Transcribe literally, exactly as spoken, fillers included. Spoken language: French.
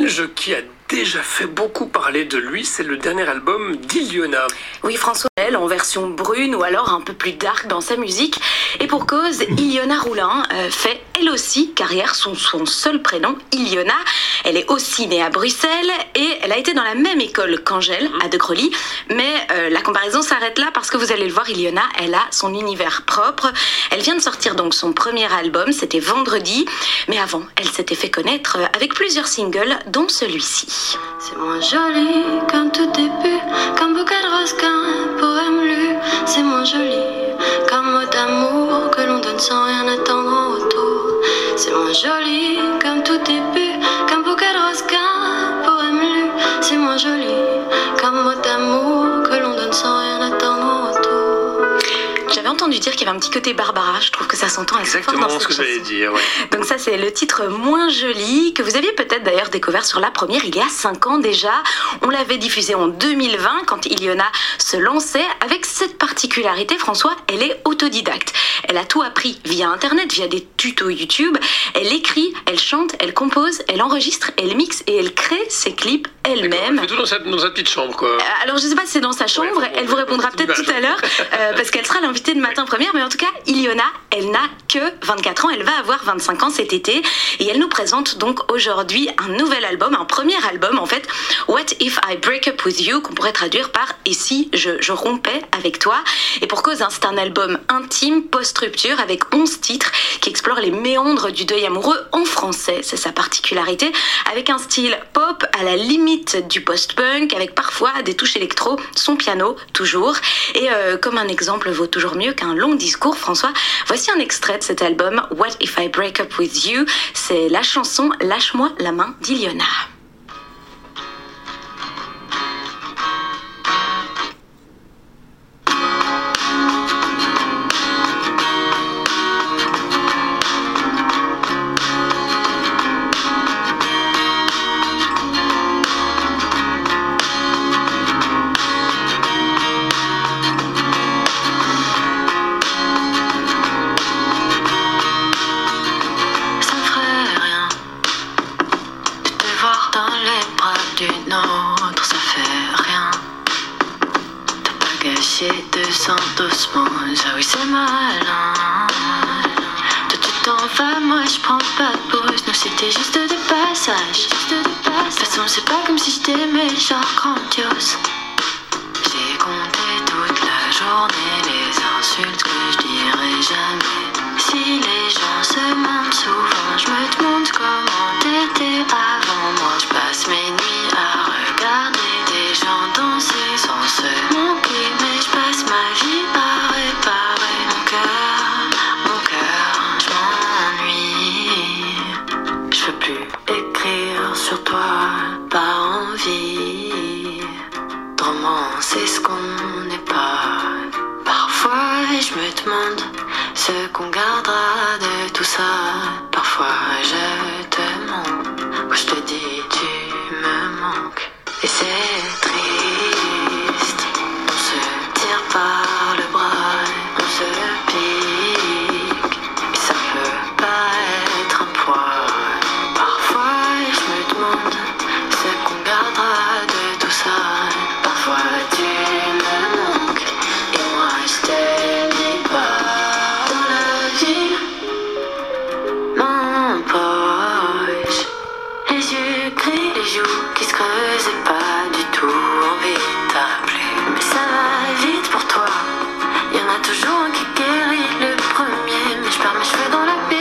Belge qui a déjà fait beaucoup parler de lui, c'est le dernier album d'Iliona. Oui, François, elle, en version brune ou alors un peu plus dark dans sa musique. Et pour cause, Iliona Roulin euh, fait elle aussi carrière sous son seul prénom, Iliona. Elle est aussi née à Bruxelles et elle a été dans la même école qu'Angèle, à De Grely. Mais euh, la comparaison s'arrête là parce que vous allez le voir, Iliona, elle a son univers propre. Elle vient de sortir donc son premier album, c'était vendredi. Mais avant, elle s'était fait connaître avec plusieurs singles, dont celui-ci. C'est moins joli qu'un tout début, qu'un bouquet de roses, qu'un poème lu. C'est moins joli qu'un mot d'amour que l'on donne sans rien attendre en retour. C'est moins joli qu'un tout début, qu'un bouquet de roses, qu'un poème lu. C'est moins joli qu'un mot d'amour que l'on donne sans rien attendre en retour. J'avais entendu dire qu'il y avait un petit côté Barbara, je trouve que ça s'entend assez fort dans cette Exactement ce que chanson. j'allais dire, ouais. Donc ça, c'est le titre Moins joli, que vous aviez peut-être d'ailleurs découvert sur la première il y a cinq ans déjà. On l'avait diffusé en deux mille vingt quand Iliona se lançait. Avec cette particularité, François, elle est autodidacte. Elle a tout appris via Internet, via des tutos YouTube. Elle écrit, elle chante, elle compose, elle enregistre, elle mixe et elle crée ses clips elle-même. Elle fait tout dans sa, dans sa petite chambre, quoi. Alors je sais pas si c'est dans sa chambre, Ouais, elle vous répondra c'est peut-être une tout à l'heure, euh, parce qu'elle sera l'invitée de Matin Première, mais en tout cas, Iliona, elle n'a que vingt-quatre ans, elle va avoir vingt-cinq ans cet été, et elle nous présente donc aujourd'hui un nouvel album, un premier album en fait, What If I Break Up With You, qu'on pourrait traduire par Et si je, je rompais avec toi. Et pour cause, hein, c'est un album intime, post-rupture, avec onze titres qui explorent les méandres du deuil amoureux en français, c'est sa particularité, avec un style pop à la limite du post-punk, avec parfois des touches électro, son piano toujours. Et euh, comme un exemple vaut toujours mieux qu'un long discours, François, voici un extrait de cet album What If I Break Up With You. C'est la chanson Lâche-moi la main d'Iliona. Ça fait rien de pas gâcher deux endossements. Ah oui, c'est malin. Toi tu t'en vas, moi je prends pas de pause. Nous c'était juste des passages. De toute façon c'est pas comme si je t'aimais genre grandiose. J'ai compté toute la journée les insultes que je dirais jamais. Si les gens se mentent souvent, je me demande comment t'étais avant moi. Je passe mes nuits à regarder des gens danser sans se manquer, mais je passe ma vie à réparer mon cœur, mon cœur, je m'ennuie. Je veux plus écrire sur toi, pas envie de romancer ce qu'on n'est pas. Parfois je me demande ce qu'on gardera de tout ça. Parfois je te mens, je te dis tu me manques. Et c'est triste, on se tire par le bras, on se pique, et ça peut pas être un poids. Parfois je me demande ce qu'on gardera de tout ça. Parfois tu me manques, et moi je te dis pas. Dans la ville m'empoche, les yeux gris, les joues qui se creusent et pas du tout envie d'appeler. Mais ça va vite pour toi, y'en a toujours un qui guérit le premier. Mais je perds mes cheveux dans la baie.